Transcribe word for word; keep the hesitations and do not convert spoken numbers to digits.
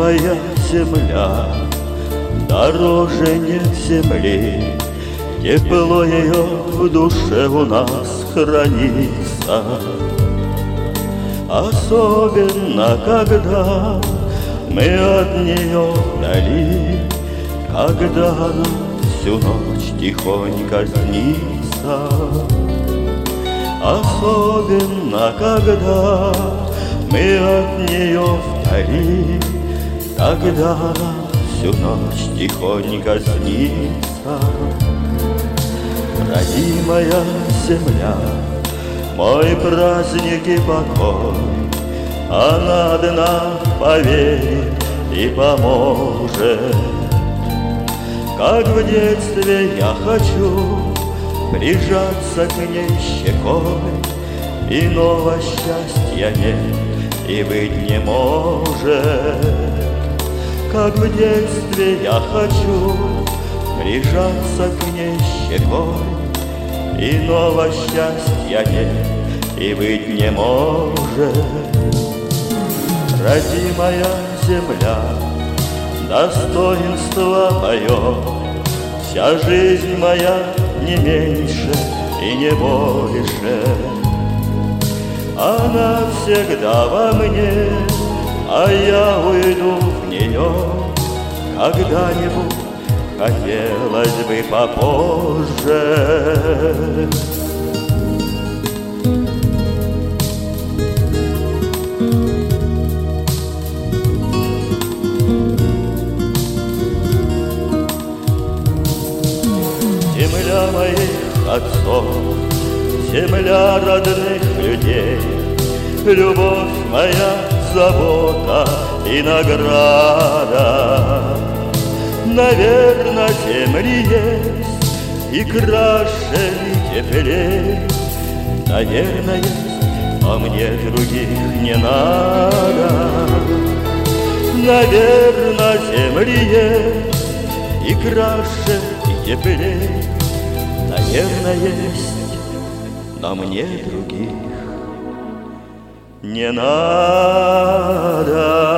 Родимая земля дороже нет земли, тепло ее в душе у нас хранится. Особенно, когда мы от нее вдали, когда она всю ночь тихонько снится. Особенно, когда мы от нее вдали, когда она всю ночь тихонько снится. Родимая земля, мой праздник и покой, она одна поверит и поможет. Как в детстве я хочу прижаться к ней щекой, иного счастья нет и быть не может. Как в детстве я хочу прижаться к ней щекой, иного счастья нет и быть не может. Родимая земля, достоинство мое, вся жизнь моя не меньше и не больше. Она всегда во мне, а я уйду в нее когда-нибудь, хотелось бы попозже. Земля моих отцов, земля родных людей, любовь моя, забота и награда. Наверно, земли есть и краше, и теплей. Наверно, есть, а мне других не надо. Наверно, земли есть и краше, и теплей. Наверно, есть, но мне других не надо.